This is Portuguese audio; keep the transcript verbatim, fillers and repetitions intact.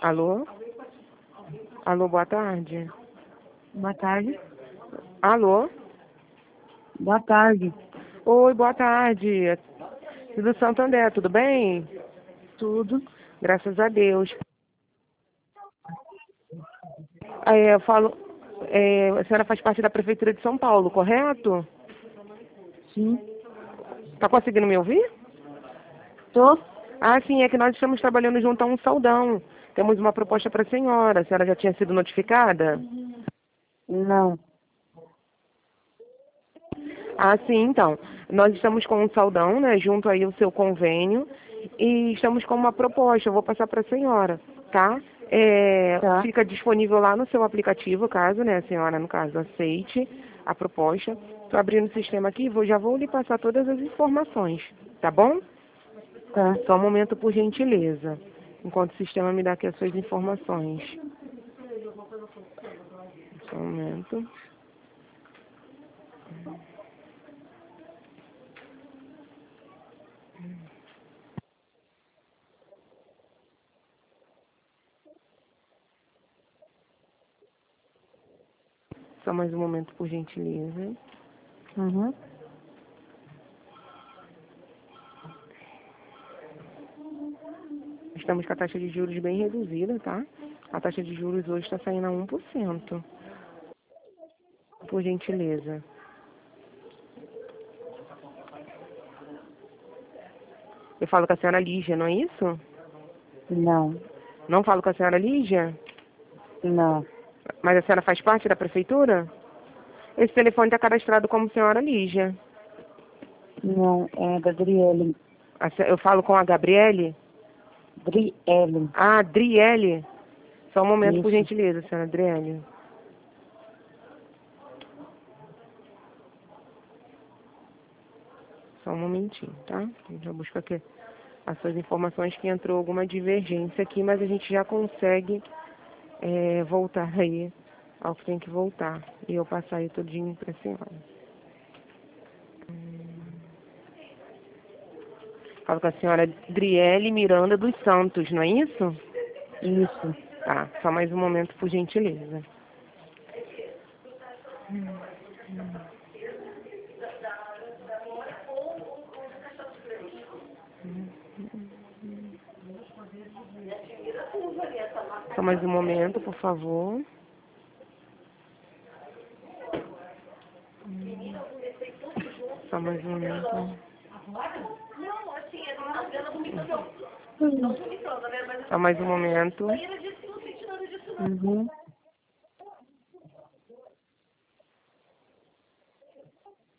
Alô? Alô, boa tarde. Boa tarde. Alô? Boa tarde. Oi, boa tarde. Do Santander, tudo bem? Tudo. Graças a Deus. É, eu falo, é, a senhora faz parte da Prefeitura de São Paulo, correto? Sim. Tá conseguindo me ouvir? Tô? Ah, sim, é que nós estamos trabalhando junto a um saldão. Temos uma proposta para a senhora. A senhora já tinha sido notificada? Não. Ah, sim, então. Nós estamos com um saldão, né, junto aí ao seu convênio, e estamos com uma proposta. Eu vou passar para a senhora, tá? É, Tá. fica disponível lá no seu aplicativo, caso, né, a senhora, no caso, aceite a proposta. Estou abrindo o sistema aqui, vou, já vou lhe passar todas as informações, tá bom? Tá. Só um momento, por gentileza, enquanto o sistema me dá aqui as suas informações. Só um momento. Só mais um momento, por gentileza. Uhum. Estamos com a taxa de juros bem reduzida, tá? A taxa de juros hoje está saindo a um por cento. Por gentileza. Eu falo com a senhora Lígia, não é isso? Não. Não falo com a senhora Lígia? Não. Mas a senhora faz parte da prefeitura? Esse telefone está cadastrado como senhora Lígia. Não. É da Driele. A se- Eu falo com a Gabriele? Driele. Ah, Adriele. Só um momento, por Isso. gentileza, senhora Adriele. Só um momentinho, tá? Eu já busco aqui as suas informações que entrou alguma divergência aqui, mas a gente já consegue é, voltar aí ao que tem que voltar. E eu passar aí tudinho para a senhora. Falo com a senhora Driele Miranda dos Santos, não é isso? Isso. Tá, só mais um momento, por gentileza. Só mais um momento, por favor. Só mais um momento. Só mais um momento. Uhum.